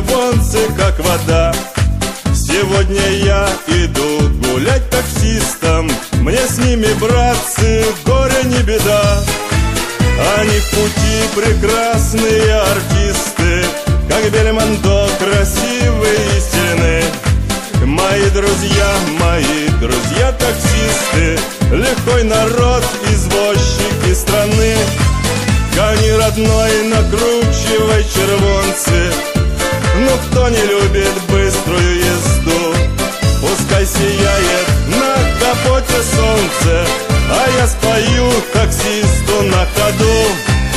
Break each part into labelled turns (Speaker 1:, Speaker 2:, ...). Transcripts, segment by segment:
Speaker 1: червонцы, как вода. Сегодня я иду гулять таксистом, мне с ними, братцы, горе не беда. Они в пути прекрасные артисты, как Бельмондо, красивые и сильны. Мои друзья таксисты, лихой народ, извозчики страны. Гони, родной, накручивай червонцы, но кто не любит быструю езду, пускай сияет на капоте солнце, а я спою таксисту на ходу.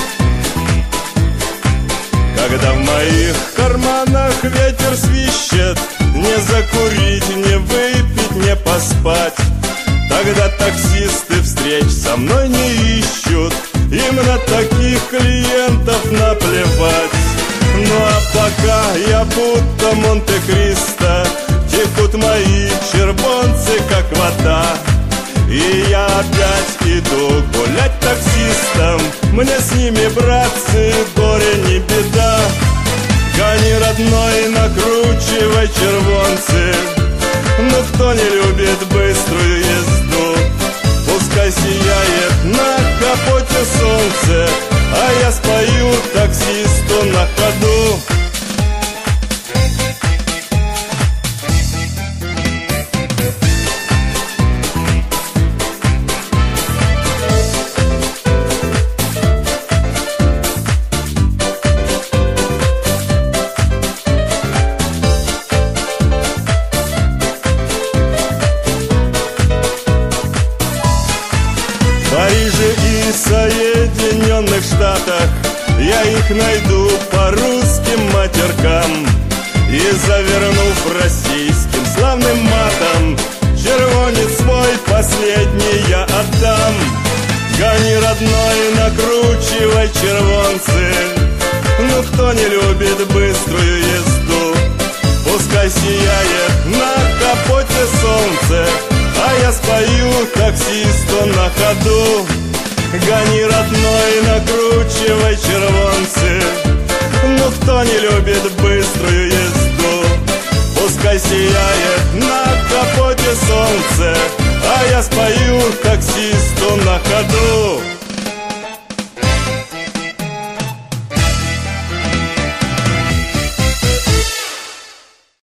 Speaker 1: Когда в моих карманах ветер свищет, не закурить, не выпить, не поспать, тогда таксисты встреч со мной не ищут, им на таких клиентов наплевать. Ну а пока я будто Монте-Кристо, текут мои червонцы, как вода. И я опять иду гулять таксистом, мне с ними, братцы, горе не беда. Гони, родной, накручивай червонцы, но кто не любит быструю езду, пускай сияет на капоте солнце, а я спою таксисту на ходу. В Париже и Соединенных Штатах я их найду по русским матеркам, и, завернув российским славным матом, червонец свой последний я отдам. Гони, родной, накручивай червонцы, ну кто не любит быструю езду, пускай сияет на капоте солнце, а я спою таксисту на ходу. Гони, родной, накручивай червонцы, ну кто не любит быструю езду, пускай сияет на капоте солнце, а я спою таксисту на ходу.